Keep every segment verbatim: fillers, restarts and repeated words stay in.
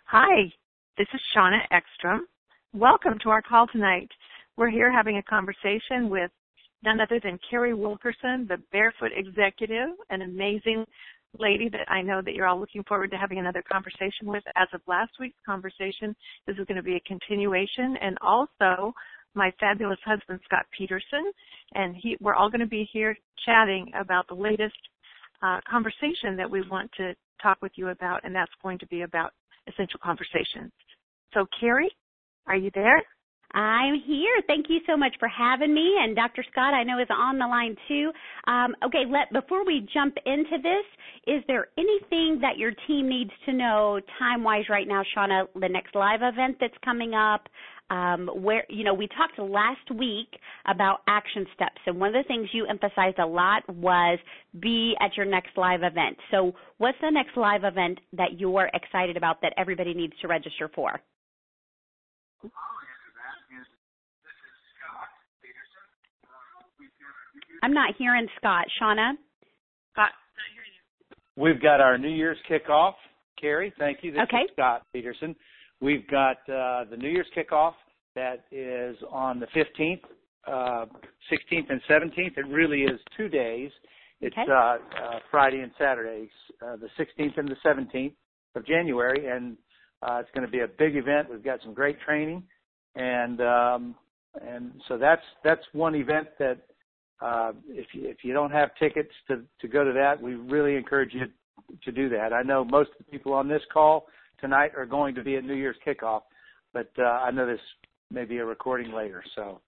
Hi, this is Shauna Ekstrom. Welcome to our call tonight. We're here having a conversation with none other than Carrie Wilkerson, the Barefoot Executive, an amazing lady that I know that you're all looking forward to having another conversation with. As of last week's conversation, this is going to be a continuation, and also my fabulous husband, Scott Peterson, and he, we're all going to be here chatting about the latest uh, conversation that we want to talk with you about, and that's going to be about Essential Conversations. So, Carrie, are you there? I'm here. Thank you so much for having me. And Doctor Scott, I know, is on the line too. Um, okay, let before we jump into this, is there anything that your team needs to know time-wise right now, Shauna, the next live event that's coming up? Um, where, you know, we talked last week about action steps, and one of the things you emphasized a lot was be at your next live event. So what's the next live event that you're excited about that everybody needs to register for? I'm not hearing Scott. Shauna? Scott, we've got our New Year's kickoff. Carrie, thank you. This okay. is Scott Peterson. We've got uh, the New Year's kickoff that is on the fifteenth, uh, sixteenth, and seventeenth. It really is two days. It's okay. uh, uh, Friday and Saturday, uh, the sixteenth and the seventeenth of January, and uh, it's going to be a big event. We've got some great training, and um, and so that's that's one event that uh, if you, if you don't have tickets to to go to that, we really encourage you to do that. I know most of the people on this call tonight are going to be at New Year's kickoff, but uh, I know this may be a recording later. So,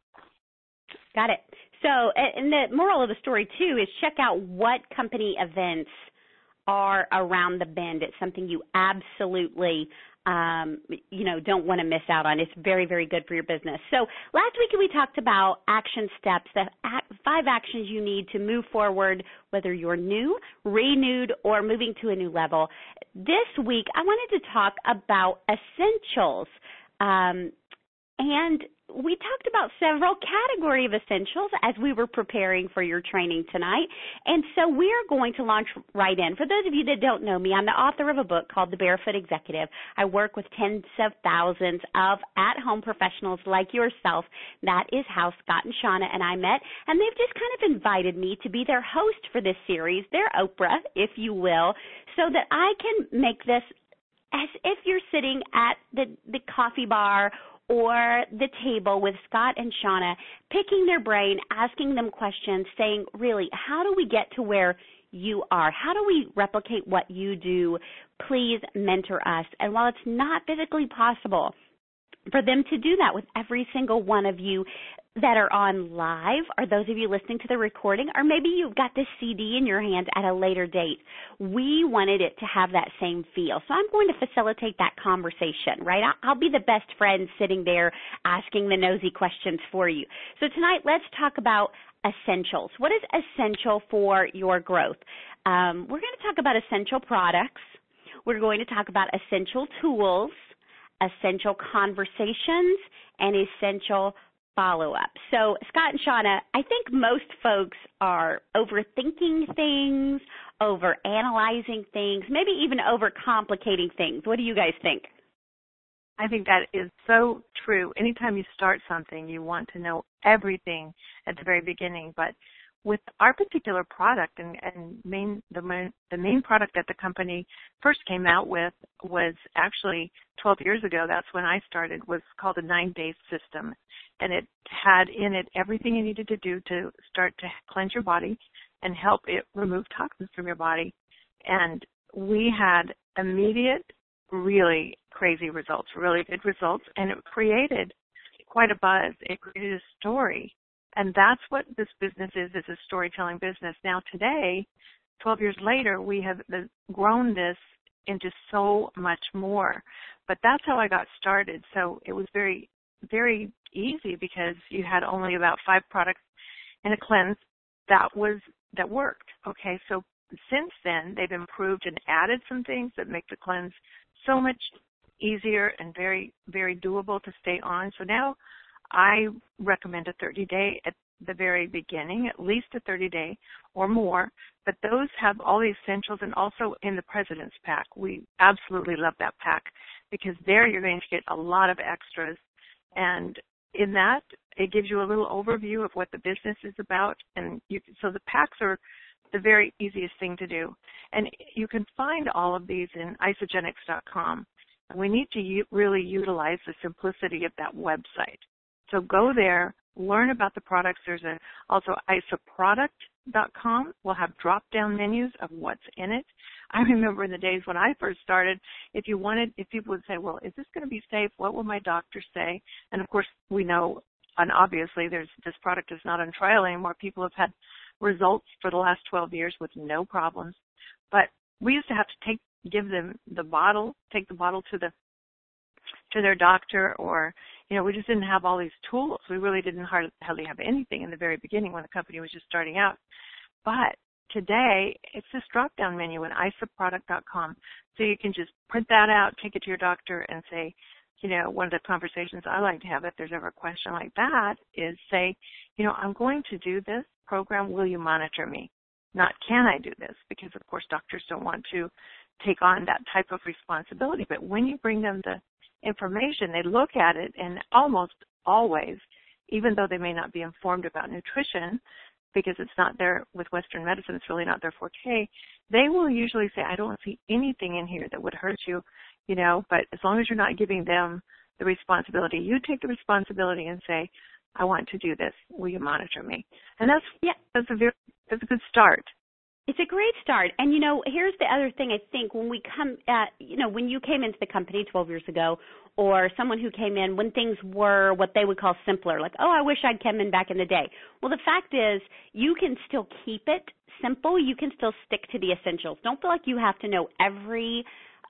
got it. So, and the moral of the story too is check out what company events are around the bend. It's something you absolutely, um, you know, don't want to miss out on. It's very, very good for your business. So, last week we talked about action steps, the five actions you need to move forward, whether you're new, renewed, or moving to a new level. This week, I wanted to talk about essentials. Um, and we talked about several category of essentials as we were preparing for your training tonight. And so we're going to launch right in. For those of you that don't know me, I'm the author of a book called The Barefoot Executive. I work with tens of thousands of at-home professionals like yourself. That is how Scott and Shauna and I met. And they've just kind of invited me to be their host for this series, their Oprah, if you will, so that I can make this as if you're sitting at the, the coffee bar or the table with Scott and Shauna, picking their brain, asking them questions, saying, really, how do we get to where you are? How do we replicate what you do? Please mentor us. And while it's not physically possible for them to do that with every single one of you that are on live, or those of you listening to the recording, or maybe you've got this C D in your hands at a later date, we wanted it to have that same feel. So I'm going to facilitate that conversation, right? I'll be the best friend sitting there asking the nosy questions for you. So tonight, let's talk about essentials. What is essential for your growth? Um, we're going to talk about essential products. We're going to talk about essential tools, essential conversations, and essential follow-up. So, Scott and Shauna, I think most folks are overthinking things, overanalyzing things, maybe even overcomplicating things. What do you guys think? I think that is so true. Anytime you start something, you want to know everything at the very beginning. But with our particular product and, and main the main the main product that the company first came out with was actually twelve years ago. That's when I started. Was called a nine-day system, and it had in it everything you needed to do to start to cleanse your body and help it remove toxins from your body. And we had immediate, really crazy results, really good results, and it created quite a buzz. It created a story. And that's what this business is, is a storytelling business. Now today, twelve years later, we have grown this into so much more. But that's how I got started. So it was very, very easy because you had only about five products in a cleanse that was, that worked. Okay, so since then, they've improved and added some things that make the cleanse so much easier and very, very doable to stay on. So now I recommend a thirty-day at the very beginning, at least a thirty-day or more. But those have all the essentials, and also in the President's Pack. We absolutely love that pack because there you're going to get a lot of extras. And in that, it gives you a little overview of what the business is about. And you, so the packs are the very easiest thing to do. And you can find all of these in isagenix dot com. And we need to u- really utilize the simplicity of that website. So go there, learn about the products. There's a, also isa product dot com will have drop-down menus of what's in it. I remember in the days when I first started, if you wanted, if people would say, well, is this going to be safe? What will my doctor say? And of course, we know, and obviously, there's this product is not on trial anymore. People have had results for the last twelve years with no problems. But we used to have to take, give them the bottle, take the bottle to the to their doctor, or, you know, we just didn't have all these tools. We really didn't hardly have anything in the very beginning when the company was just starting out. But today, it's this drop-down menu in isa product dot com. So you can just print that out, take it to your doctor, and say, you know, one of the conversations I like to have if there's ever a question like that is say, you know, I'm going to do this program. Will you monitor me? Not can I do this? Because, of course, doctors don't want to take on that type of responsibility. But when you bring them the information, they look at it, and almost always, even though they may not be informed about nutrition, because it's not their, with Western medicine, it's really not their forte, they will usually say, I don't see anything in here that would hurt you, you know, but as long as you're not giving them the responsibility, you take the responsibility and say, I want to do this. Will you monitor me? And that's, yeah, that's a very, that's a good start. It's a great start. And, you know, here's the other thing I think when we come at, you know, when you came into the company twelve years ago, or someone who came in when things were what they would call simpler, like, oh, I wish I'd come in back in the day. Well, the fact is you can still keep it simple. You can still stick to the essentials. Don't feel like you have to know every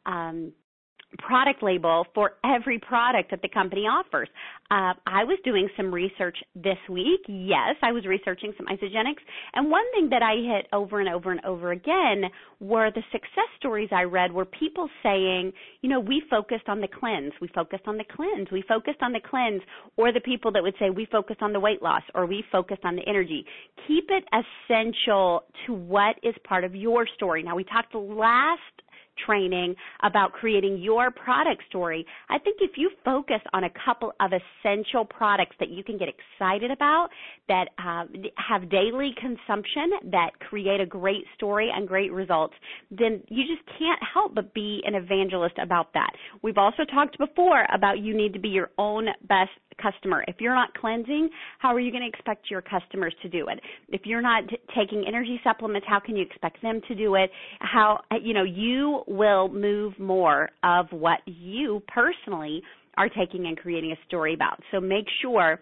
um product label for every product that the company offers. Uh, I was doing some research this week. Yes, I was researching some Isagenix. And one thing that I hit over and over and over again were the success stories I read were people saying, you know, we focused on the cleanse. We focused on the cleanse. We focused on the cleanse. Or the people that would say we focused on the weight loss or we focused on the energy. Keep it essential to what is part of your story. Now, we talked last training about creating your product story. I think if you focus on a couple of essential products that you can get excited about, that uh, have daily consumption, that create a great story and great results, then you just can't help but be an evangelist about that. We've also talked before about you need to be your own best customer. If you're not cleansing, how are you going to expect your customers to do it? If you're not t- taking energy supplements, how can you expect them to do it? How, you know, you will move more of what you personally are taking and creating a story about. So make sure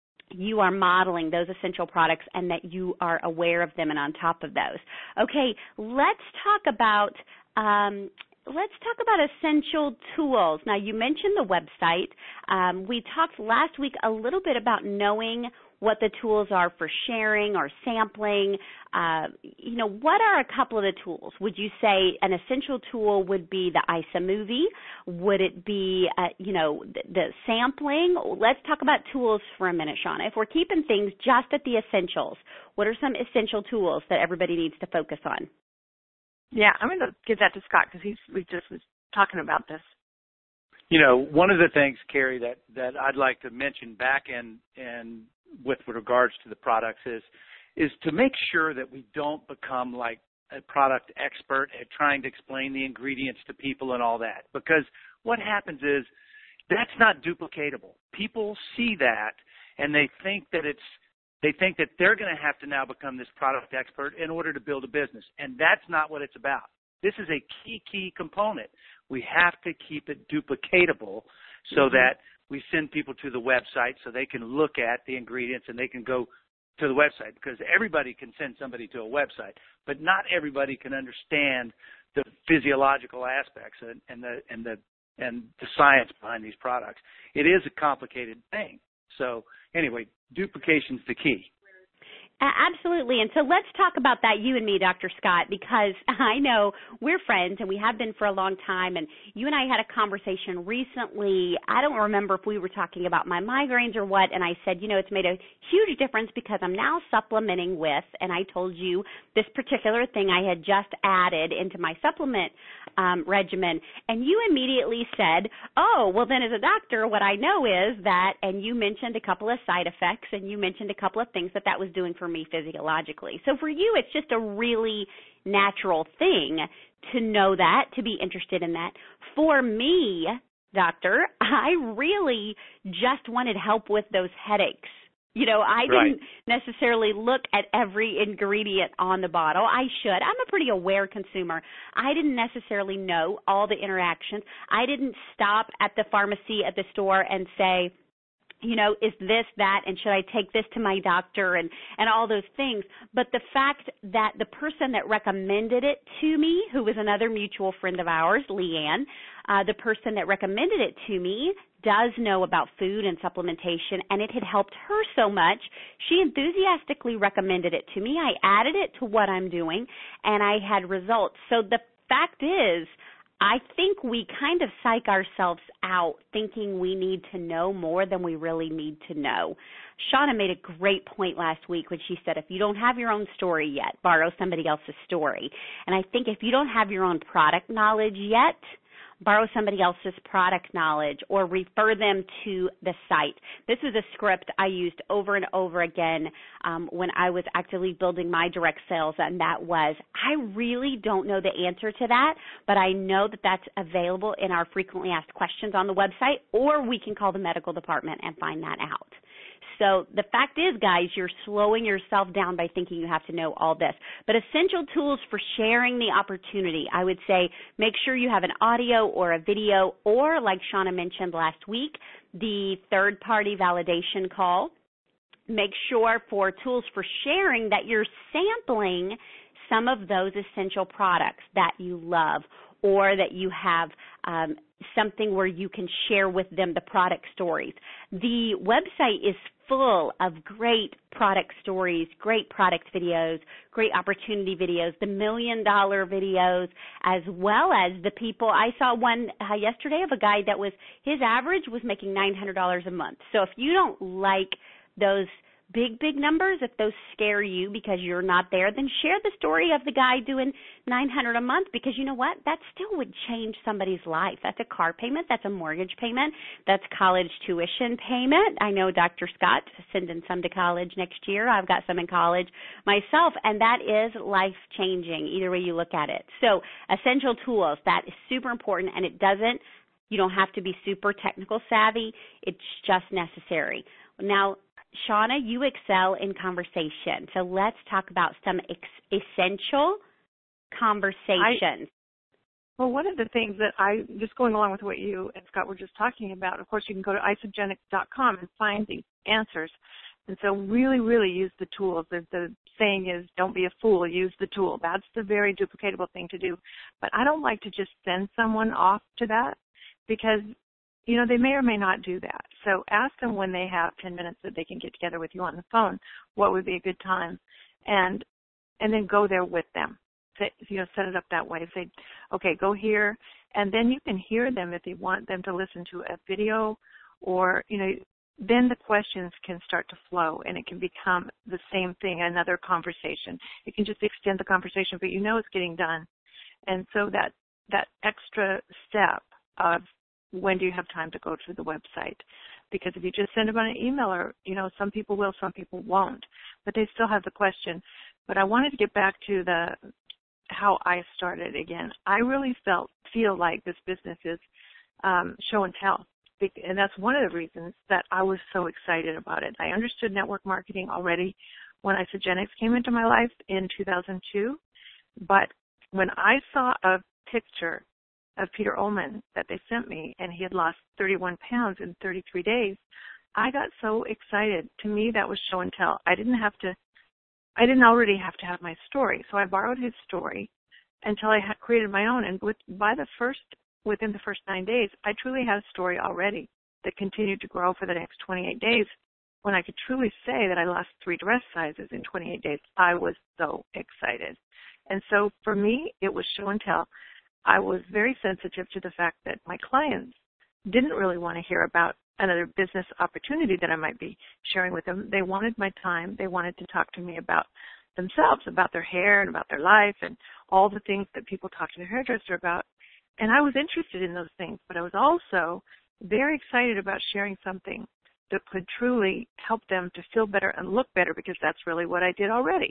you are modeling those essential products and that you are aware of them and on top of those. Okay, let's talk about um, Let's talk about essential tools. Now, you mentioned the website. Um, we talked last week a little bit about knowing what the tools are for sharing or sampling. Uh, you know, what are a couple of the tools? Would you say an essential tool would be the iSamovie? Would it be, uh, you know, the, the sampling? Let's talk about tools for a minute, Shauna. If we're keeping things just at the essentials, what are some essential tools that everybody needs to focus on? Yeah, I'm going to give that to Scott because he's we just was talking about this. You know, one of the things, Carrie, that, that I'd like to mention back in, in with regards to the products is is to make sure that we don't become like a product expert at trying to explain the ingredients to people and all that. Because what happens is that's not duplicatable. People see that and they think that it's They think that they're going to have to now become this product expert in order to build a business, and that's not what it's about. This is a key, key component. We have to keep it duplicatable so mm-hmm. that we send people to the website so they can look at the ingredients and they can go to the website, because everybody can send somebody to a website, but not everybody can understand the physiological aspects and, and the and the and the science behind these products. It is a complicated thing. So anyway, duplication's the key. Absolutely. And so let's talk about that, you and me, Doctor Scott, because I know we're friends and we have been for a long time. And you and I had a conversation recently. I don't remember if we were talking about my migraines or what. And I said, you know, it's made a huge difference because I'm now supplementing with, and I told you this particular thing I had just added into my supplement um, regimen. And you immediately said, oh, well, then as a doctor, what I know is that, and you mentioned a couple of side effects and you mentioned a couple of things that that was doing for me physiologically. So for you, it's just a really natural thing to know that, to be interested in that. For me, doctor, I really just wanted help with those headaches. You know, I didn't right. necessarily look at every ingredient on the bottle. I should. I'm a pretty aware consumer. I didn't necessarily know all the interactions. I didn't stop at the pharmacy at the store and say, you know, is this, that, and should I take this to my doctor and, and all those things. But the fact that the person that recommended it to me, who was another mutual friend of ours, Leanne, uh, the person that recommended it to me does know about food and supplementation, and it had helped her so much, she enthusiastically recommended it to me. I added it to what I'm doing, and I had results. So the fact is, I think we kind of psych ourselves out thinking we need to know more than we really need to know. Shauna made a great point last week when she said, if you don't have your own story yet, borrow somebody else's story. And I think if you don't have your own product knowledge yet, borrow somebody else's product knowledge or refer them to the site. This is a script I used over and over again um, when I was actively building my direct sales, and that was, I really don't know the answer to that, but I know that that's available in our frequently asked questions on the website, or we can call the medical department and find that out. So the fact is, guys, you're slowing yourself down by thinking you have to know all this. But essential tools for sharing the opportunity, I would say make sure you have an audio or a video, or like Shauna mentioned last week, the third-party validation call. Make sure for tools for sharing that you're sampling some of those essential products that you love, or that you have um, something where you can share with them the product stories. The website is full of great product stories, great product videos, great opportunity videos, the million dollar videos, as well as the people. I saw one uh, yesterday of a guy that was, his average was making nine hundred dollars a month. So if you don't like those big, big numbers, if those scare you because you're not there, then share the story of the guy doing nine hundred dollars a month, because you know what? That still would change somebody's life. That's a car payment. That's a mortgage payment. That's college tuition payment. I know Doctor Scott sending some to college next year. I've got some in college myself, and that is life-changing, either way you look at it. So essential tools, that is super important, and it doesn't, you don't have to be super technical savvy. It's just necessary. Now, Shauna, you excel in conversation, so let's talk about some ex- essential conversations. I, well, one of the things that I, just going along with what you and Scott were just talking about, of course, you can go to isogenics dot com and find these answers. And so really, really use the tools. The, the saying is, don't be a fool, use the tool. That's the very duplicatable thing to do. But I don't like to just send someone off to that, because you know, they may or may not do that. So ask them when they have ten minutes that they can get together with you on the phone, what would be a good time, and and then go there with them. Say, you know, set it up that way. Say, okay, go here, and then you can hear them if you want them to listen to a video, or, you know, then the questions can start to flow, and it can become the same thing, another conversation. It can just extend the conversation, but you know it's getting done. And so that that extra step of when do you have time to go to the website? Because if you just send them on an email, or, you know, some people will, some people won't, but they still have the question. But I wanted to get back to the how I started again. I really felt feel like this business is um, show and tell, and that's one of the reasons that I was so excited about it. I understood network marketing already when Isogenics came into my life in two thousand two, but when I saw a picture of Peter Ullman that they sent me, and he had lost thirty-one pounds in thirty-three days, I got so excited. To me, that was show and tell. I didn't have to, I didn't already have to have my story, so I borrowed his story until I had created my own. And with, by the first, within the first nine days, I truly had a story already that continued to grow for the next twenty-eight days. when I could truly say that I lost three dress sizes in twenty-eight days, I was so excited. And so for me, it was show and tell. I was very sensitive to the fact that my clients didn't really want to hear about another business opportunity that I might be sharing with them. They wanted my time. They wanted to talk to me about themselves, about their hair and about their life and all the things that people talk to their hairdresser about. And I was interested in those things, but I was also very excited about sharing something that could truly help them to feel better and look better, because that's really what I did already.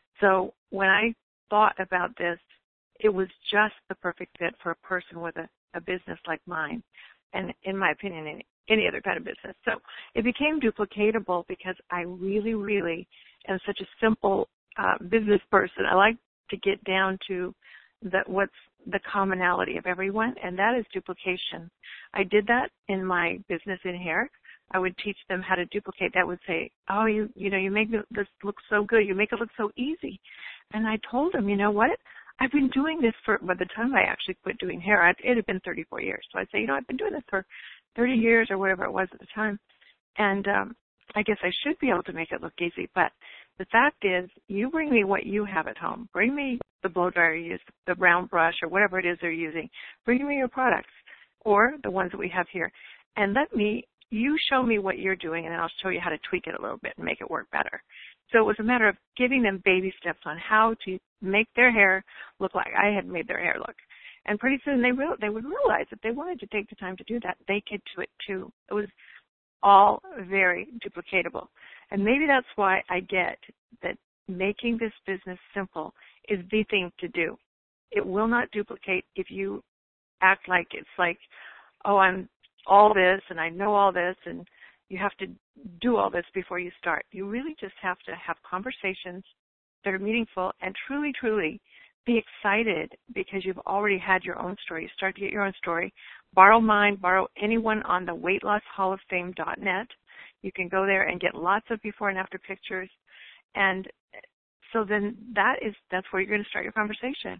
So when I thought about this, it was just the perfect fit for a person with a, a business like mine, and in my opinion, any, any other kind of business. So it became duplicatable because I really, really am such a simple uh, business person. I like to get down to the, what's the commonality of everyone, and that is duplication. I did that in my business in hair. I would teach them how to duplicate. That would say, oh, you you know, you make this look so good. You make it look so easy. And I told them, you know what? I've been doing this for, by the time I actually quit doing hair, I'd, it had been thirty-four years. So I'd say, you know, I've been doing this for thirty years or whatever it was at the time. And um, I guess I should be able to make it look easy. But the fact is, you bring me what you have at home. Bring me the blow dryer you use, the round brush, or whatever it is they're using. Bring me your products, or the ones that we have here. And let me, you show me what you're doing, and then I'll show you how to tweak it a little bit and make it work better. So it was a matter of giving them baby steps on how to make their hair look like I had made their hair look. And pretty soon they real, they would realize if they wanted to take the time to do that, they could do it too. It was all very duplicatable. And maybe that's why I get that making this business simple is the thing to do. It will not duplicate if you act like it's like, oh, I'm all this and I know all this and you have to do all this before you start. You really just have to have conversations that are meaningful and truly, truly be excited because you've already had your own story. You start to get your own story. Borrow mine, borrow anyone on the weight loss hall of fame dot net. You can go there and get lots of before and after pictures. And so then that is, that's where you're going to start your conversation.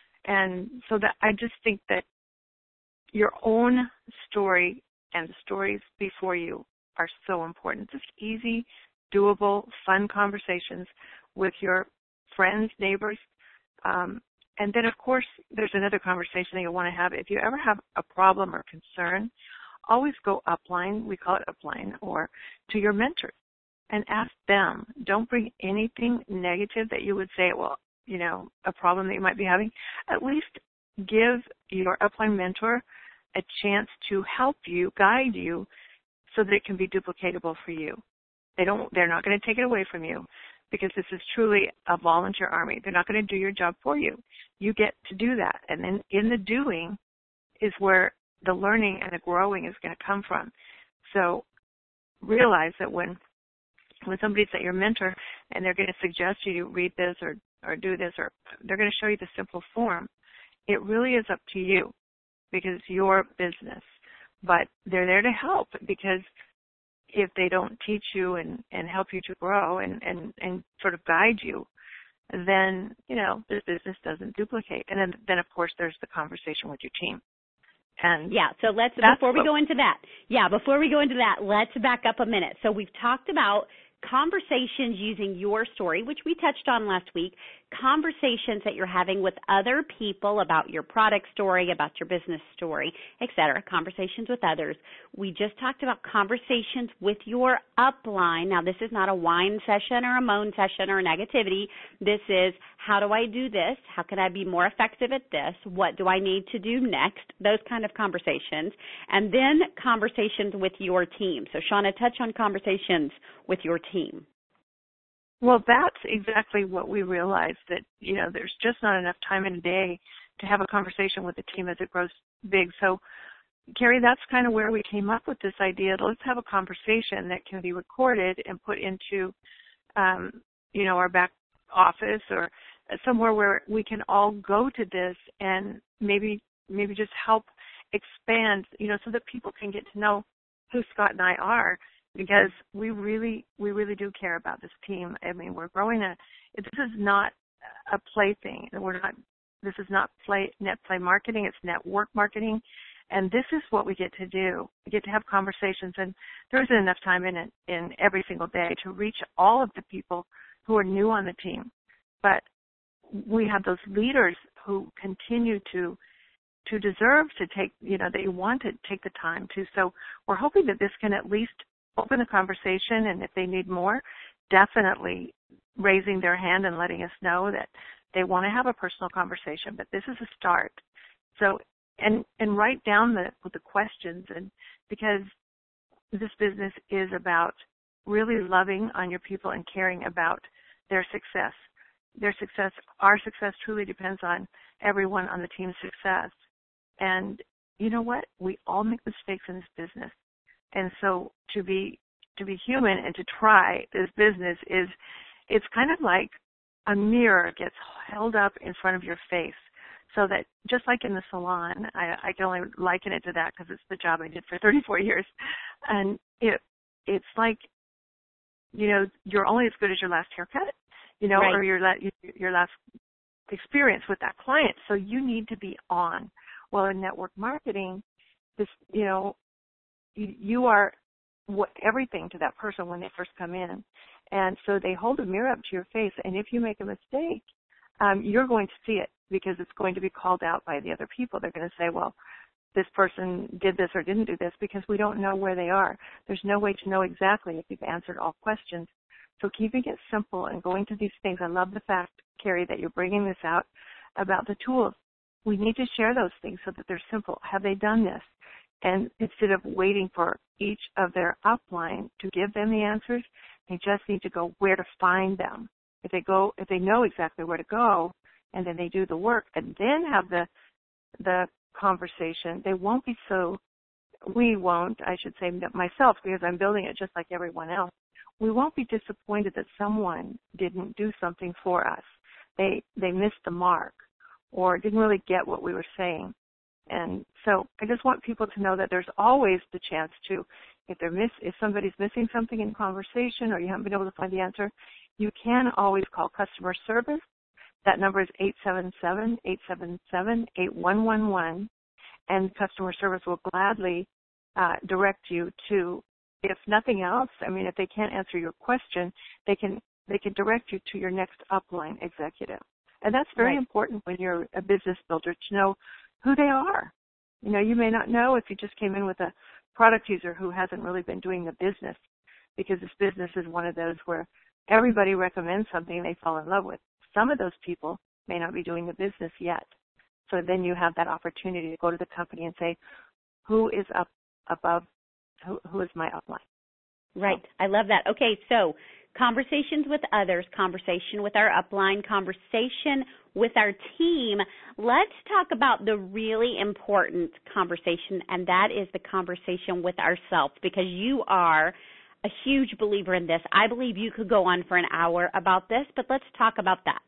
And so that I just think that your own story and the stories before you are so important. Just easy, doable, fun conversations with your friends, neighbors. Um, and then, of course, there's another conversation that you'll want to have. If you ever have a problem or concern, always go upline, we call it upline, or to your mentors and ask them. Don't bring anything negative that you would say, well, you know, a problem that you might be having. At least give your upline mentor a chance to help you, guide you, so that it can be duplicatable for you. They don't, they're not going to take it away from you because this is truly a volunteer army. They're not going to do your job for you. You get to do that. And then in the doing is where the learning and the growing is going to come from. So realize that when when somebody's at your mentor and they're going to suggest you read this or, or do this, or they're going to show you the simple form, it really is up to you because it's your business. But they're there to help, because if they don't teach you and, and help you to grow and, and, and sort of guide you, then, you know, this business doesn't duplicate. And then, then of course, there's the conversation with your team. And yeah, so let's, before we go into that, yeah, before we go into that, let's back up a minute. So we've talked about conversations using your story, which we touched on last week, conversations that you're having with other people about your product story, about your business story, et cetera, conversations with others. We just talked about conversations with your upline. Now, this is not a whine session or a moan session or negativity. This is, how do I do this? How can I be more effective at this? What do I need to do next? Those kind of conversations. And then conversations with your team. So, Shauna, touch on conversations with your team. Well, that's exactly what we realized, that, you know, there's just not enough time in a day to have a conversation with the team as it grows big. So, Carrie, that's kind of where we came up with this idea. Let's have a conversation that can be recorded and put into, um, you know, our back office or somewhere where we can all go to this and maybe maybe just help expand, you know, so that people can get to know who Scott and I are. Because we really, we really do care about this team. I mean, we're growing a. This is not a play thing. We're not. This is not play net play marketing. It's network marketing, And this is what we get to do. We get to have conversations, and there isn't enough time in it in every single day to reach all of the people who are new on the team. But we have those leaders who continue to to deserve to take, you know, they want to take the time to. So we're hoping that this can at least open the conversation, and if they need more, definitely raising their hand and letting us know that they want to have a personal conversation. But this is a start. So, and and write down the the questions, and because this business is about really loving on your people and caring about their success. Their success, our success truly depends on everyone on the team's success. And you know what? We all make mistakes in this business. And so to be to be human and to try this business is, it's kind of like a mirror gets held up in front of your face, so that just like in the salon, I, I can only liken it to that because it's the job I did for thirty-four years. And it it's like, you know, you're only as good as your last haircut, you know, right. or your your last experience with that client. So you need to be on. Well, in network marketing, this, you know, you, you are what everything to that person when they first come in. And so they hold a mirror up to your face, and if you make a mistake, um, you're going to see it because it's going to be called out by the other people. They're going to say, well, this person did this or didn't do this, because we don't know where they are. There's no way to know exactly if you've answered all questions. So keeping it simple and going to these things. I love the fact, Carrie, that you're bringing this out about the tools. We need to share those things so that they're simple. Have they done this? And instead of waiting for each of their upline to give them the answers, they just need to go where to find them. If they go, if they know exactly where to go, and then they do the work, and then have the the conversation, they won't be so. We won't, I should say myself, because I'm building it just like everyone else. We won't be disappointed that someone didn't do something for us. They they missed the mark, or didn't really get what we were saying. And so I just want people to know that there's always the chance to, if they're miss, if somebody's missing something in conversation or you haven't been able to find the answer, you can always call customer service. That number is eight seven seven, eight seven seven, eight one one one, and customer service will gladly uh, direct you to, if nothing else, I mean, if they can't answer your question, they can they can direct you to your next upline executive. And that's very right. important when you're a business builder, to know who they are. You know, you may not know if you just came in with a product user who hasn't really been doing the business, because this business is one of those where everybody recommends something they fall in love with. Some of those people may not be doing the business yet. So then you have that opportunity to go to the company and say, who is up above, who, who is my upline? Right. I love that. Okay, so conversations with others, conversation with our upline, conversation with our team. Let's talk about the really important conversation, and that is the conversation with ourselves, because you are a huge believer in this. I believe you could go on for an hour about this, but let's talk about that.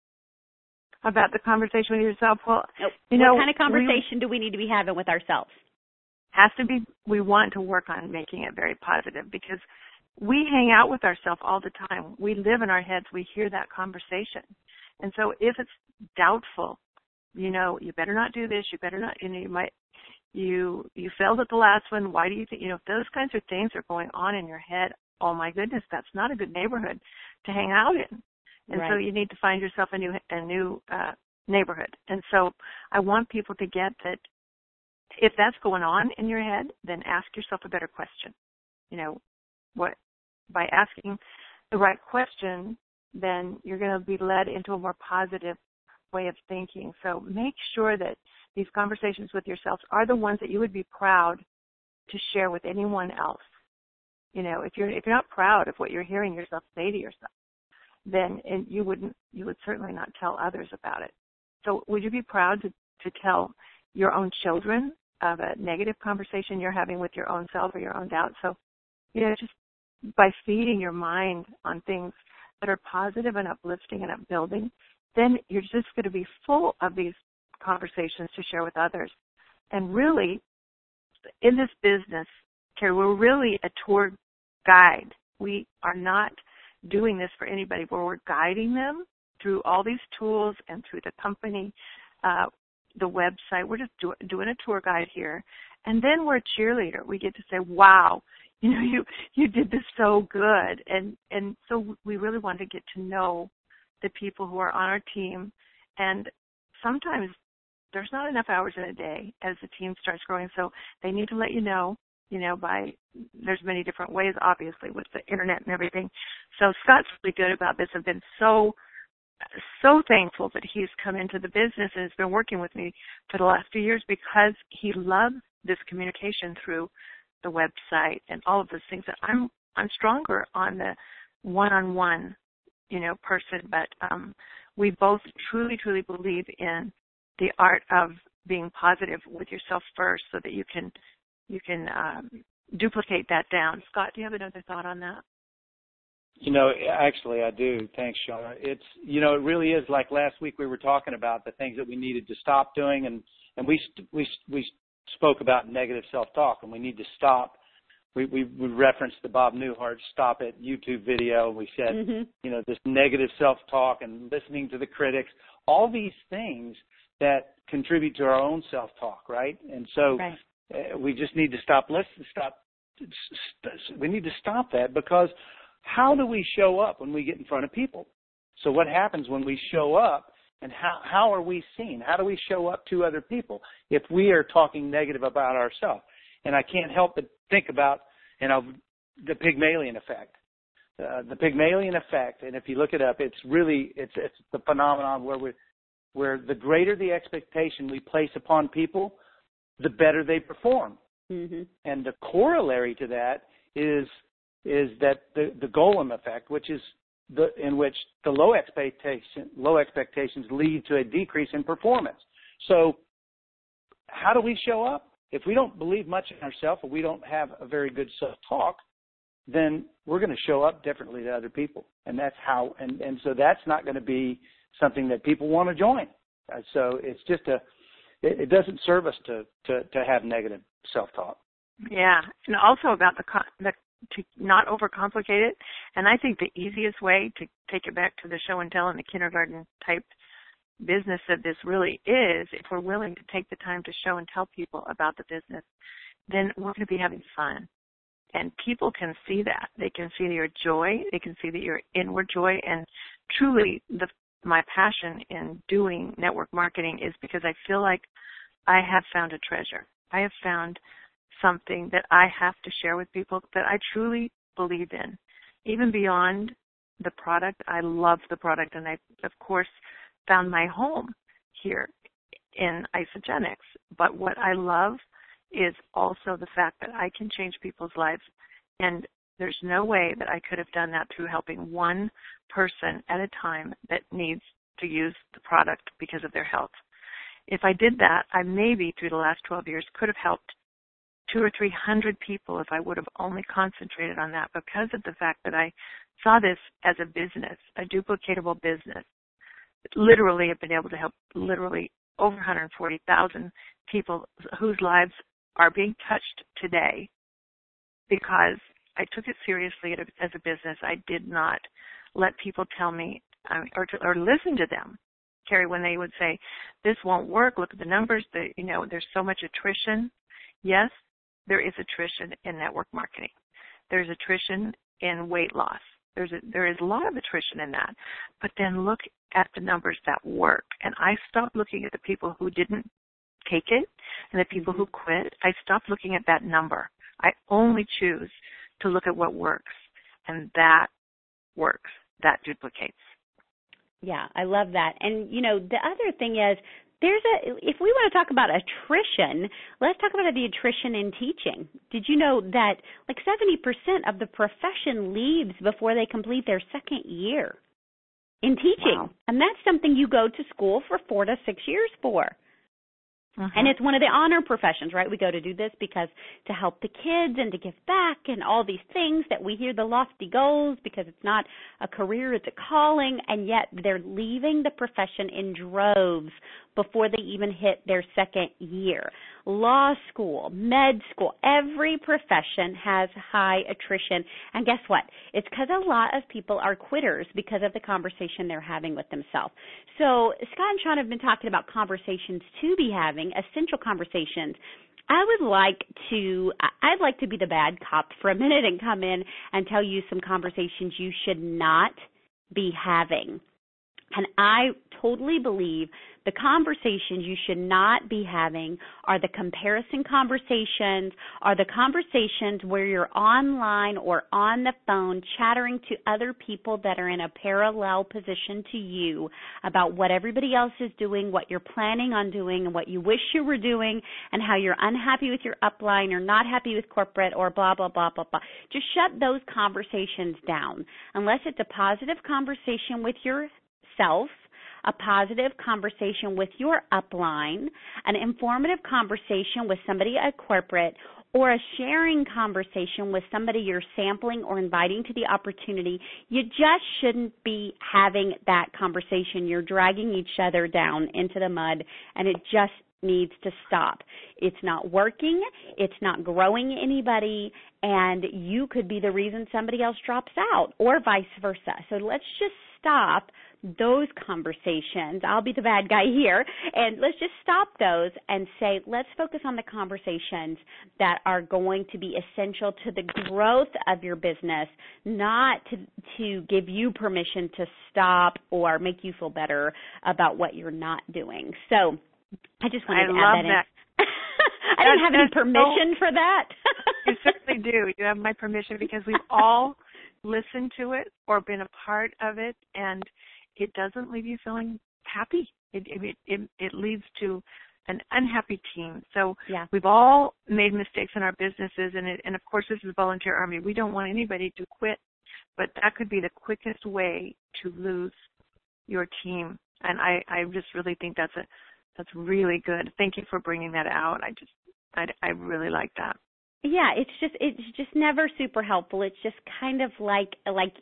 About the conversation with yourself? Well, you what know, kind of conversation we, do we need to be having with ourselves? Has to be, we want to work on making it very positive, because we hang out with ourselves all the time. We live in our heads. We hear that conversation. And so if it's doubtful, you know, you better not do this, you better not, you know, you might, you, you failed at the last one. Why do you think, you know, if those kinds of things are going on in your head, oh my goodness, that's not a good neighborhood to hang out in. And right. so you need to find yourself a new, a new, uh, neighborhood. And so I want people to get that if that's going on in your head, then ask yourself a better question. You know, what, by asking the right question, then you're going to be led into a more positive way of thinking. So make sure that these conversations with yourselves are the ones that you would be proud to share with anyone else. You know, if you're if you're not proud of what you're hearing yourself say to yourself, then and you wouldn't you would certainly not tell others about it. So would you be proud to, to tell your own children of a negative conversation you're having with your own self or your own doubt? So, you know, just by feeding your mind on things that are positive and uplifting and upbuilding, then you're just going to be full of these conversations to share with others. And really, in this business, Carrie, we're really a tour guide. We are not doing this for anybody, but we're guiding them through all these tools and through the company. Uh, the website. We're just do, doing a tour guide here. And then we're a cheerleader. We get to say, wow, you know, you, you did this so good. And, and so we really want to get to know the people who are on our team. And sometimes there's not enough hours in a day as the team starts growing. So they need to let you know, you know, by, there's many different ways, obviously, with the internet and everything. So Scott's really good about this. I've been so, so thankful that he's come into the business and has been working with me for the last few years because he loves this communication through the website and all of those things. That I'm, I'm stronger on the one-on-one, you know, person, but um, we both truly, truly believe in the art of being positive with yourself first so that you can you can um, duplicate that down. Scott, do you have another thought on that? You know, actually I do. Thanks, Shauna. It's, you know, it really is like last week we were talking about the things that we needed to stop doing, and, and we, we, we spoke about negative self-talk, and we need to stop. We, we, we referenced the Bob Newhart Stop It YouTube video. We said, mm-hmm. you know, this negative self-talk and listening to the critics, all these things that contribute to our own self-talk, right? And so right. Uh, we just need to stop. Let's stop. We need to stop that, because how do we show up when we get in front of people? So what happens when we show up, and how, how are we seen? How do we show up to other people if we are talking negative about ourselves? And I can't help but think about, you know, the Pygmalion effect. Uh, the Pygmalion effect, and if you look it up, it's really, it's, it's the phenomenon where we where the greater the expectation we place upon people, the better they perform. Mm-hmm. And the corollary to that is is that the, the Golem effect, which is the in which the low expectation low expectations lead to a decrease in performance. So how do we show up? If we don't believe much in ourselves, or we don't have a very good self-talk, then we're going to show up differently to other people. And that's how, and, and so that's not going to be something that people want to join. Uh, so it's just a, it, it doesn't serve us to, to, to have negative self-talk. Yeah, and also about the, the to not overcomplicate it. And I think the easiest way to take it back to the show and tell and the kindergarten type business of this really is, if we're willing to take the time to show and tell people about the business, then we're going to be having fun. And people can see that. They can see your joy. They can see that your inward joy. And truly, the my passion in doing network marketing is because I feel like I have found a treasure. I have found something that I have to share with people that I truly believe in. Even beyond the product, I love the product, and I, of course, found my home here in Isagenix. But what I love is also the fact that I can change people's lives, and there's no way that I could have done that through helping one person at a time that needs to use the product because of their health. If I did that, I maybe through the last twelve years could have helped two or three hundred people if I would have only concentrated on that. Because of the fact that I saw this as a business, a duplicatable business, literally have been able to help literally over one hundred forty thousand people whose lives are being touched today because I took it seriously as a business. I did not let people tell me um, or, to, or listen to them, Carrie, when they would say, this won't work, look at the numbers, the, you know, there's so much attrition. Yes, there is attrition in network marketing. There's attrition in weight loss. There's a, there is a lot of attrition in that. But then look at the numbers that work. And I stopped looking at the people who didn't take it and the people who quit. I stopped looking at that number. I only choose to look at what works, and that works. That duplicates. Yeah, I love that. And, you know, the other thing is, there's a, if we want to talk about attrition, let's talk about the attrition in teaching. Did you know that like seventy percent of the profession leaves before they complete their second year in teaching? Wow. And that's something you go to school for four to six years for. Uh-huh. And it's one of the honor professions, right? We go to do this because to help the kids and to give back and all these things that we hear the lofty goals because it's not a career, it's a calling, and yet they're leaving the profession in droves before they even hit their second year. Law school, med school, every profession has high attrition. And guess what? It's because a lot of people are quitters because of the conversation they're having with themselves. So Scott and Sean have been talking about conversations to be having, essential conversations. I would like to, I'd like to be the bad cop for a minute and come in and tell you some conversations you should not be having. And I totally believe the conversations you should not be having are the comparison conversations, are the conversations where you're online or on the phone chattering to other people that are in a parallel position to you about what everybody else is doing, what you're planning on doing, and what you wish you were doing, and how you're unhappy with your upline or not happy with corporate or blah, blah, blah, blah, blah. Just shut those conversations down. Unless it's a positive conversation with your self, a positive conversation with your upline, an informative conversation with somebody at corporate, or a sharing conversation with somebody you're sampling or inviting to the opportunity, you just shouldn't be having that conversation. You're dragging each other down into the mud, and it just needs to stop. It's not working. It's not growing anybody, and you could be the reason somebody else drops out, or vice versa. So let's just stop those conversations. I'll be the bad guy here, and let's just stop those and say, let's focus on the conversations that are going to be essential to the growth of your business, not to, to give you permission to stop or make you feel better about what you're not doing. So I just wanted I to love add that, that. in. I didn't have any permission so, for that. You certainly do. You have my permission because we've all listened to it or been a part of it, and it doesn't leave you feeling happy. It it it, it leads to an unhappy team. So yeah. We've all made mistakes in our businesses, and it, and of course this is a volunteer army. We don't want anybody to quit, but that could be the quickest way to lose your team. And I, I just really think that's a that's really good. Thank you for bringing that out. I just I, I really like that. Yeah, it's just it's just never super helpful. It's just kind of like like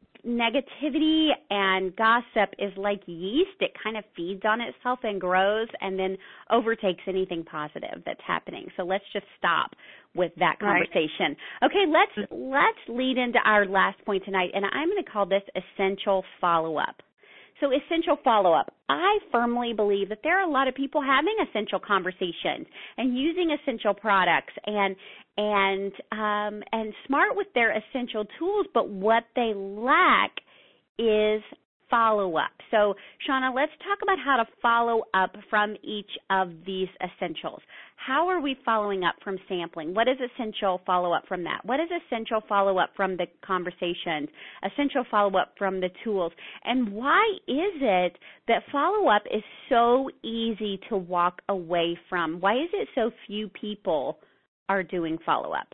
negativity and gossip is like yeast. It kind of feeds on itself and grows and then overtakes anything positive that's happening. So let's just stop with that conversation. Right. Okay, let's let's lead into our last point tonight, and I'm going to call this essential follow-up. So essential follow-up. I firmly believe that there are a lot of people having essential conversations and using essential products and and um, and smart with their essential tools, but what they lack is follow-up. So, Shauna, let's talk about how to follow up from each of these essentials. How are we following up from sampling? What is essential follow-up from that? What is essential follow-up from the conversations? Essential follow-up from the tools? And why is it that follow-up is so easy to walk away from? Why is it so few people are doing follow-up?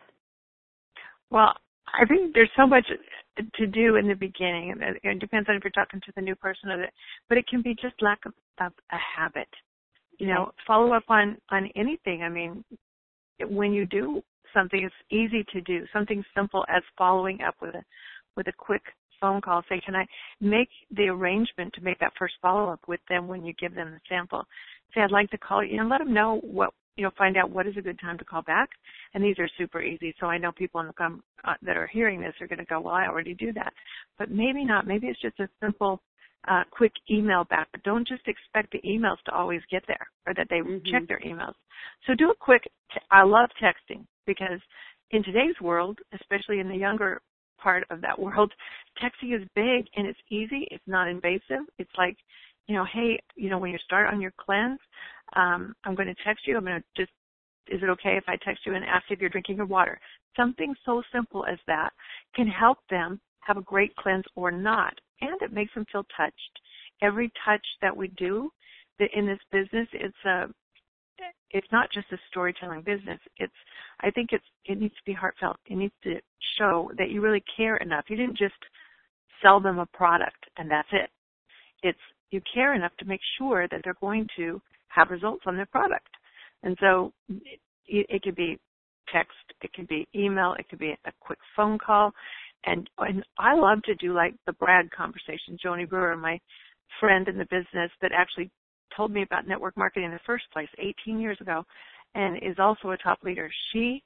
Well, I think there's so much to do in the beginning, and it depends on if you're talking to the new person or it, but it can be just lack of, of a habit. You know, okay. Follow up on, on anything. I mean, when you do something, it's easy to do. Something simple as following up with a with a quick phone call. Say, can I make the arrangement to make that first follow-up with them when you give them the sample? Say, I'd like to call you, and let them know what, you know, find out what is a good time to call back. And these are super easy. So I know people in the com- uh, that are hearing this are going to go, well, I already do that. But maybe not. Maybe it's just a simple, uh, quick email back. But don't just expect the emails to always get there or that they mm-hmm. check their emails. So do a quick, t- I love texting because in today's world, especially in the younger part of that world, texting is big and it's easy. It's not invasive. It's like, you know, hey, you know, when you start on your cleanse, um, I'm going to text you. I'm going to just, is it okay if I text you and ask if you're drinking your water? Something so simple as that can help them have a great cleanse or not. And it makes them feel touched. Every touch that we do in this business, it's a, it's not just a storytelling business. It's, I think it's, it needs to be heartfelt. It needs to show that you really care enough. You didn't just sell them a product and that's it. It's, you care enough to make sure that they're going to have results on their product. And so it, it could be text, it could be email, it could be a quick phone call. And, and I love to do like the brag conversation. Joni Brewer, my friend in the business that actually told me about network marketing in the first place eighteen years ago and is also a top leader. She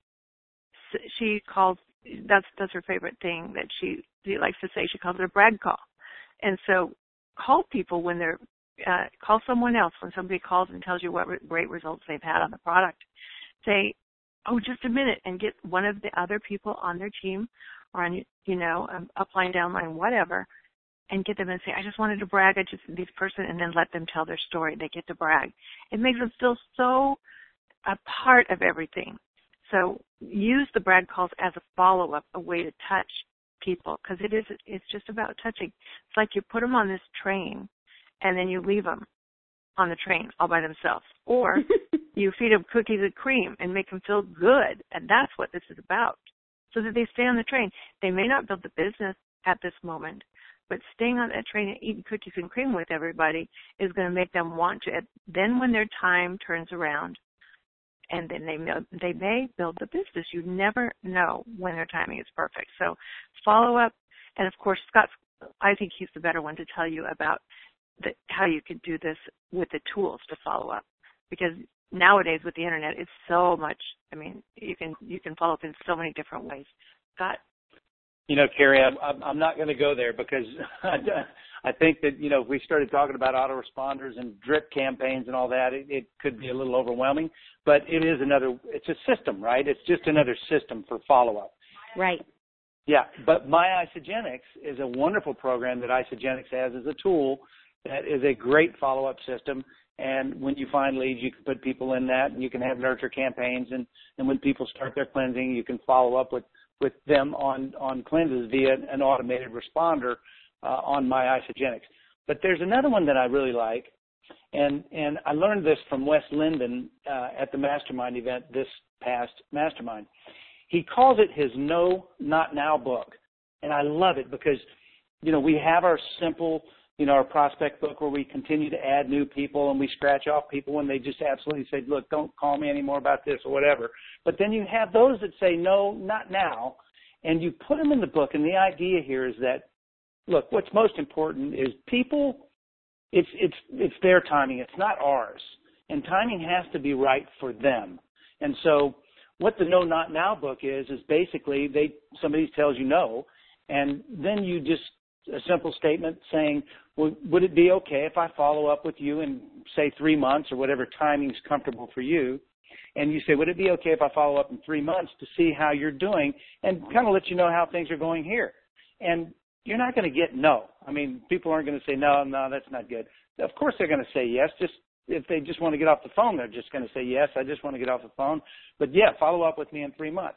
she calls, that's that's her favorite thing that she, she likes to say. She calls it a brag call. And so call people when they're, uh, call someone else when somebody calls and tells you what re- great results they've had on the product. Say, oh, just a minute, and get one of the other people on their team or on, you know, um, upline, downline, whatever, and get them and say, I just wanted to brag at just this person, and then let them tell their story. They get to brag. It makes them feel so a part of everything. So use the brag calls as a follow-up, a way to touch people, because it is, it's just about touching. It's like you put them on this train, and then you leave them on the train all by themselves. Or you feed them cookies and cream and make them feel good, and that's what this is about, so that they stay on the train. They may not build the business at this moment, but staying on that train and eating cookies and cream with everybody is going to make them want to. Then when their time turns around, and then they may, they may build the business. You never know when their timing is perfect. So follow up, and of course, Scott, I think he's the better one to tell you about the, how you can do this with the tools to follow up, because nowadays with the internet, it's so much. I mean, you can you can follow up in so many different ways. Scott? You know, Carrie, I'm, I'm not going to go there because I think that, you know, if we started talking about autoresponders and drip campaigns and all that, it, it could be a little overwhelming. But it is another, it's a system, right? It's just another system for follow-up. Right. Yeah, but My Isagenix is a wonderful program that Isagenix has as a tool that is a great follow-up system. And when you find leads, you can put people in that, and you can have nurture campaigns. And, and when people start their cleansing, you can follow up with with them on, on cleanses via an automated responder uh, on My Isagenix. But there's another one that I really like, and, and I learned this from Wes Linden uh, at the Mastermind event this past Mastermind. He calls it his No, Not Now book, and I love it because, you know, we have our simple, you know, our prospect book where we continue to add new people and we scratch off people when they just absolutely say, look, don't call me anymore about this or whatever. But then you have those that say, no, not now, and you put them in the book. And the idea here is that, look, what's most important is people, it's, it's, it's their timing. It's not ours. And timing has to be right for them. And so what the No, Not Now book is, is basically they, somebody tells you no, and then you just, a simple statement saying, well, would it be okay if I follow up with you in, say, three months or whatever timing is comfortable for you? And you say, would it be okay if I follow up in three months to see how you're doing and kind of let you know how things are going here? And you're not going to get no. I mean, people aren't going to say, no, no, that's not good. Of course they're going to say yes. Just if they just want to get off the phone, they're just going to say, yes, I just want to get off the phone. But, yeah, follow up with me in three months.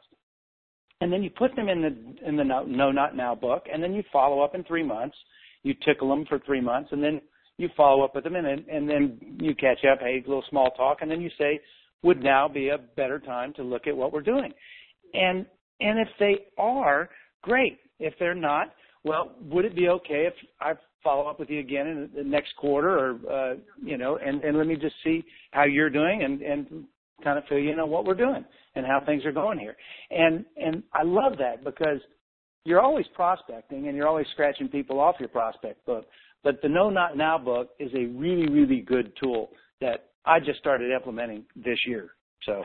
And then you put them in the in the no, no, Not Now book, and then you follow up in three months. You tickle them for three months, and then you follow up with them, and then, and then you catch up, hey, a little small talk, and then you say, would now be a better time to look at what we're doing? And and if they are, great. If they're not, well, would it be okay if I follow up with you again in the next quarter, or uh, you know, and, and let me just see how you're doing, and, and kind of fill you in on what we're doing and how things are going here. And and I love that because you're always prospecting and you're always scratching people off your prospect book. But the No, Not Now book is a really, really good tool that I just started implementing this year. So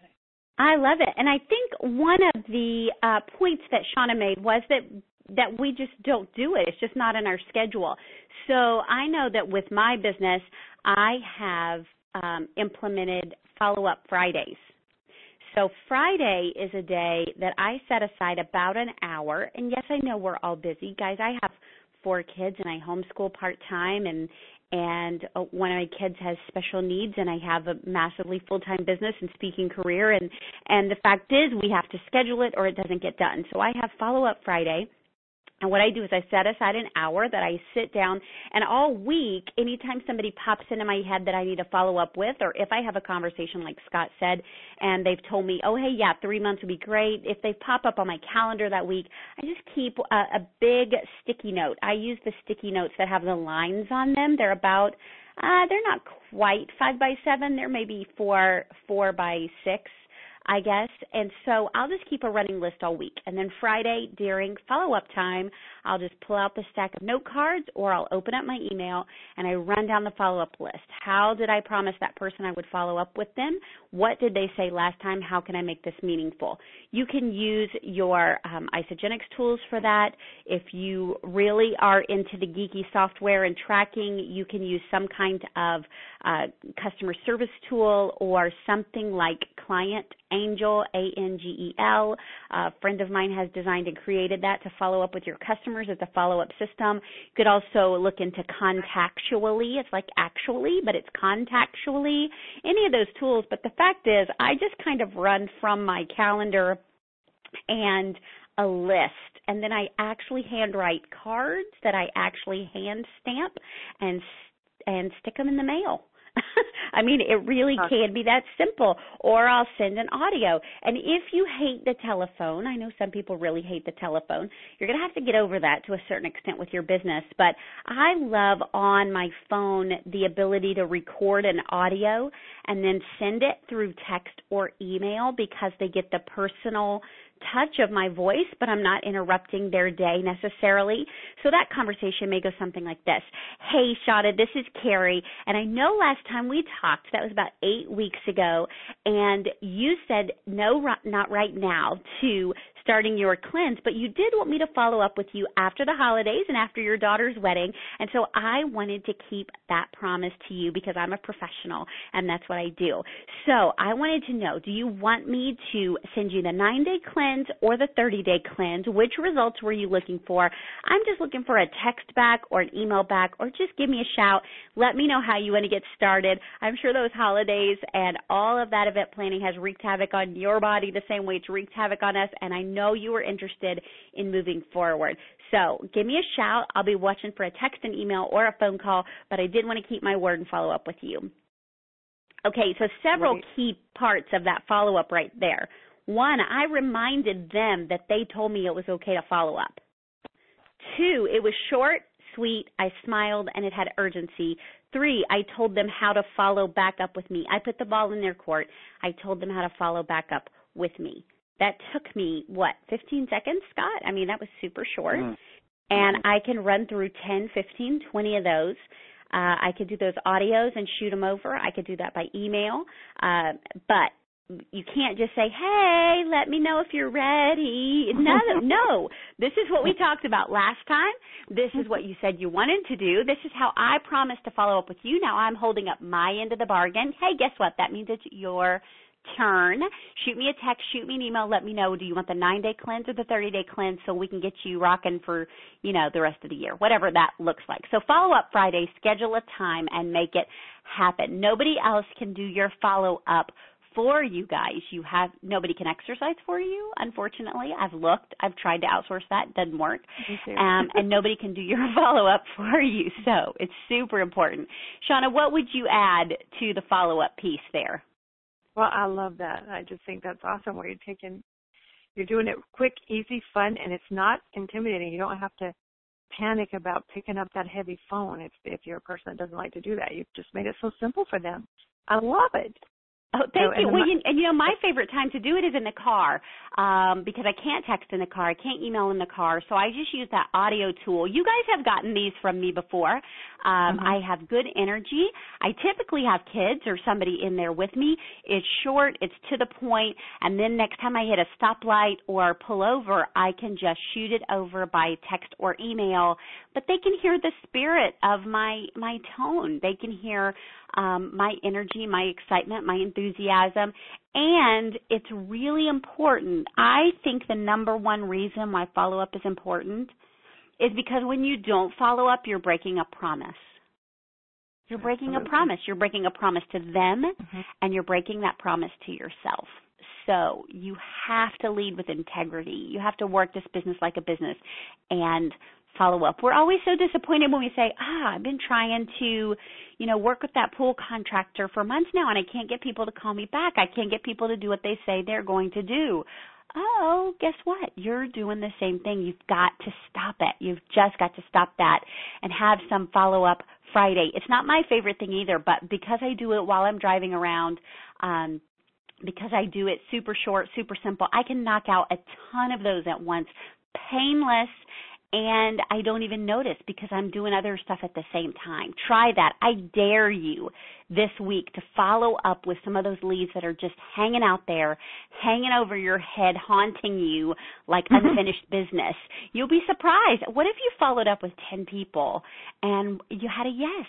I love it. And I think one of the uh, points that Shauna made was that that we just don't do it. It's just not in our schedule. So I know that with my business, I have um, implemented follow-up Fridays. So Friday is a day that I set aside about an hour. And yes, I know we're all busy. Guys, I have four kids and I homeschool part-time, and and one of my kids has special needs, and I have a massively full-time business and speaking career. And, and the fact is we have to schedule it or it doesn't get done. So I have follow-up Friday. And what I do is I set aside an hour that I sit down, and all week, anytime somebody pops into my head that I need to follow up with, or if I have a conversation like Scott said, and they've told me, oh, hey, yeah, three months would be great. If they pop up on my calendar that week, I just keep a, a big sticky note. I use the sticky notes that have the lines on them. They're about Uh, they're not quite five by seven. They're maybe four four by six, I guess. And so I'll just keep a running list all week. And then Friday during follow-up time, I'll just pull out the stack of note cards, or I'll open up my email and I run down the follow-up list. How did I promise that person I would follow up with them? What did they say last time? How can I make this meaningful? You can use your um, Isagenix tools for that. If you really are into the geeky software and tracking, you can use some kind of uh, customer service tool or something like Client Angel, A N G E L. A friend of mine has designed and created that to follow up with your customers as a follow-up system. You could also look into Contactually. It's like actually, but it's Contactually. Any of those tools. But the fact is, I just kind of run from my calendar and a list, and then I actually handwrite cards that I actually hand stamp and and stick them in the mail. I mean, it really can be that simple. Or I'll send an audio. And if you hate the telephone, I know some people really hate the telephone, you're going to have to get over that to a certain extent with your business. But I love on my phone the ability to record an audio and then send it through text or email, because they get the personal touch of my voice, but I'm not interrupting their day necessarily. So that conversation may go something like this. Hey, Shauna, this is Carrie, and I know last time we talked, that was about eight weeks ago, and you said no, not right now to starting your cleanse, but you did want me to follow up with you after the holidays and after your daughter's wedding, and so I wanted to keep that promise to you because I'm a professional, and that's what I do. So I wanted to know, do you want me to send you the nine-day cleanse or the thirty-day cleanse? Which results were you looking for? I'm just looking for a text back or an email back, or just give me a shout. Let me know how you want to get started. I'm sure those holidays and all of that event planning has wreaked havoc on your body the same way it's wreaked havoc on us, and I know you are interested in moving forward. So give me a shout. I'll be watching for a text, an email, or a phone call, but I did want to keep my word and follow up with you. Okay, so several right. key parts of that follow-up right there. One, I reminded them that they told me it was okay to follow up. Two, it was short, sweet, I smiled, and it had urgency. Three, I told them how to follow back up with me. I put the ball in their court. I told them how to follow back up with me. That took me, what, fifteen seconds, Scott? I mean, that was super short. Mm. And I can run through ten, fifteen, twenty of those. Uh, I could do those audios and shoot them over. I could do that by email. Uh, but you can't just say, hey, let me know if you're ready. No, no. This is what we talked about last time. This is what you said you wanted to do. This is how I promised to follow up with you. Now I'm holding up my end of the bargain. Hey, guess what? That means it's your turn. Shoot me a text, shoot me an email, let me know, do you want the nine-day cleanse or the thirty-day cleanse, so we can get you rocking for, you know, the rest of the year, whatever that looks like. So follow up Friday, schedule a time and make it happen. Nobody else can do your follow up for you guys. You have, nobody can exercise for you, unfortunately. I've looked, I've tried to outsource that, it doesn't work. Um, and nobody can do your follow up for you. So it's super important. Shauna, what would you add to the follow up piece there? Well, I love that. I just think that's awesome where you're taking, you're doing it quick, easy, fun, and it's not intimidating. You don't have to panic about picking up that heavy phone if, if you're a person that doesn't like to do that. You've just made it so simple for them. I love it. Oh, thank so, you. And, well, you, and you know, my favorite time to do it is in the car um, because I can't text in the car. I can't email in the car. So I just use that audio tool. You guys have gotten these from me before. Um, mm-hmm. I have good energy. I typically have kids or somebody in there with me. It's short. It's to the point. And then next time I hit a stoplight or pull over, I can just shoot it over by text or email. But they can hear the spirit of my, my tone. They can hear um, my energy, my excitement, my enthusiasm. And it's really important. I think the number one reason why follow-up is important is because when you don't follow up, you're breaking a promise. You're breaking Absolutely. a promise. You're breaking a promise to them, mm-hmm. and you're breaking that promise to yourself. So you have to lead with integrity. You have to work this business like a business and follow up. We're always so disappointed when we say, ah, I've been trying to, you know, work with that pool contractor for months now, and I can't get people to call me back. I can't get people to do what they say they're going to do. Oh, guess what? You're doing the same thing. You've got to stop it. You've just got to stop that and have some follow-up Friday. It's not my favorite thing either, but because I do it while I'm driving around, um, because I do it super short, super simple, I can knock out a ton of those at once, painless, and I don't even notice because I'm doing other stuff at the same time. Try that. I dare you this week to follow up with some of those leads that are just hanging out there, hanging over your head, haunting you like unfinished business. You'll be surprised. What if you followed up with ten people and you had a yes?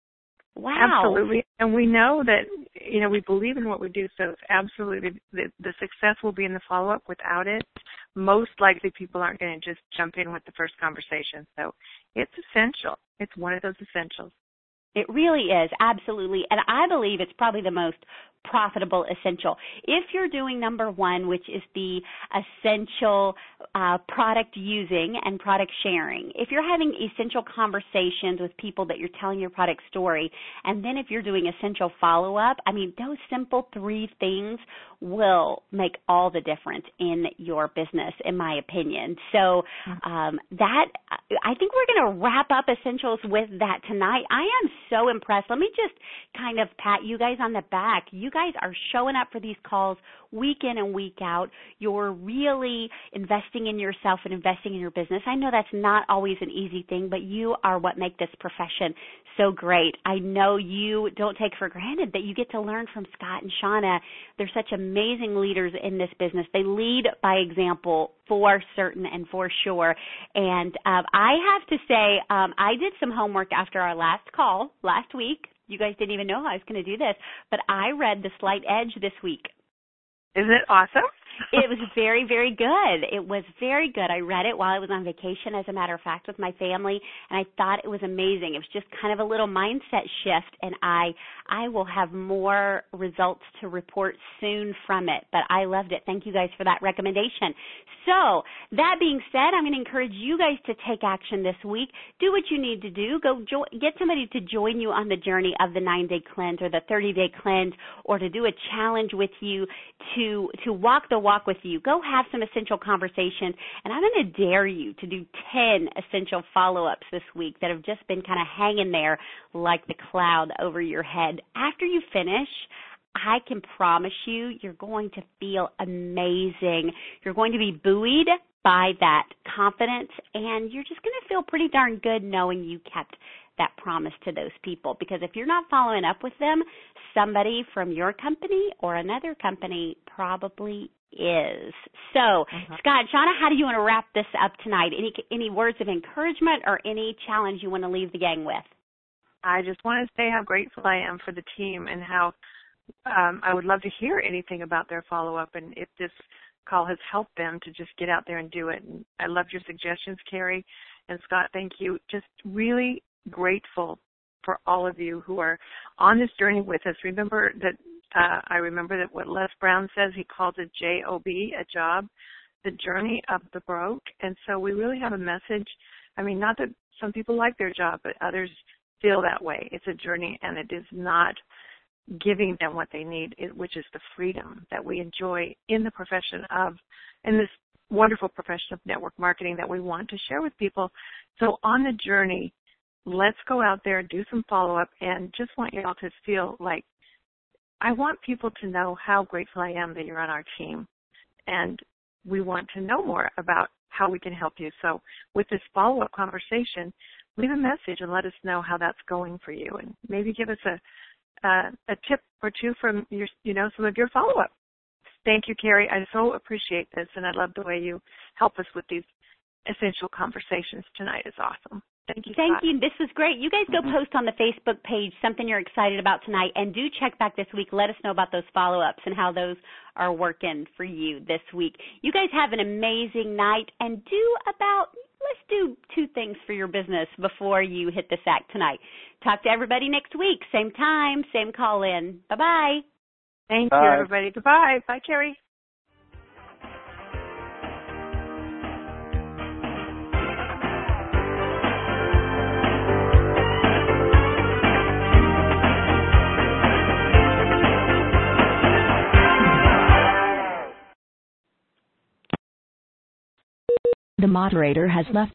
Wow. Absolutely. And we know that, you know, we believe in what we do, so it's absolutely, the, the success will be in the follow-up. Without it, most likely people aren't going to just jump in with the first conversation. So it's essential. It's one of those essentials. It really is, absolutely. And I believe it's probably the most profitable essential. If you're doing number one, which is the essential uh, product using and product sharing, if you're having essential conversations with people that you're telling your product story, and then if you're doing essential follow-up, I mean, those simple three things will make all the difference in your business, in my opinion. So um, that, I think we're going to wrap up essentials with that tonight. I am so impressed. Let me just kind of pat you guys on the back. You guys are showing up for these calls week in and week out. You're really investing in yourself and investing in your business. I know that's not always an easy thing, but you are what make this profession so great. I know you don't take for granted that you get to learn from Scott and Shauna. They're such amazing leaders in this business. They lead by example for certain and for sure. And um, I have to say, um, I did some homework after our last call last week. You guys didn't even know I was going to do this, but I read The Slight Edge this week. Isn't it awesome? It was very, very good. It was very good. I read it while I was on vacation, as a matter of fact, with my family, and I thought it was amazing. It was just kind of a little mindset shift, and I I will have more results to report soon from it, but I loved it. Thank you guys for that recommendation. So that being said, I'm going to encourage you guys to take action this week. Do what you need to do. Go jo- get somebody to join you on the journey of the nine-day cleanse or the thirty-day cleanse, or to do a challenge with you, to to walk the walk with you. Go have some essential conversations, and I'm going to dare you to do ten essential follow-ups this week that have just been kind of hanging there like the cloud over your head. After you finish, I can promise you, you're going to feel amazing. You're going to be buoyed by that confidence, and you're just going to feel pretty darn good knowing you kept that promise to those people. Because if you're not following up with them, somebody from your company or another company probably is. So, uh-huh. Scott, Shauna, how do you want to wrap this up tonight? Any any words of encouragement or any challenge you want to leave the gang with? I just want to say how grateful I am for the team, and how um, I would love to hear anything about their follow-up, and if this call has helped them to just get out there and do it. And I loved your suggestions, Carrie and Scott. Thank you. Just really grateful for all of you who are on this journey with us. Remember that uh, I remember that what Les Brown says, he calls it J O B, a job, the journey of the broke. And so we really have a message. I mean, not that some people like their job, but others feel that way. It's a journey, and it is not giving them what they need, which is the freedom that we enjoy in the profession of, in this wonderful profession of network marketing that we want to share with people. So on the journey, let's go out there, do some follow-up, and just want you all to feel like, I want people to know how grateful I am that you're on our team, and we want to know more about how we can help you. So with this follow-up conversation, leave a message and let us know how that's going for you, and maybe give us a uh, a tip or two from your, you know, some of your follow-up. Thank you, Carrie. I so appreciate this, and I love the way you help us with these essential conversations tonight. It's awesome. Thank you, Thank Scott. you. This was great. You guys go Mm-hmm. post on the Facebook page something you're excited about tonight, and do check back this week. Let us know about those follow-ups and how those are working for you this week. You guys have an amazing night, and do about, let's do two things for your business before you hit the sack tonight. Talk to everybody next week. Same time, same call-in. Bye-bye. Thank Bye. you, everybody. Goodbye. Bye, Carrie. The moderator has left.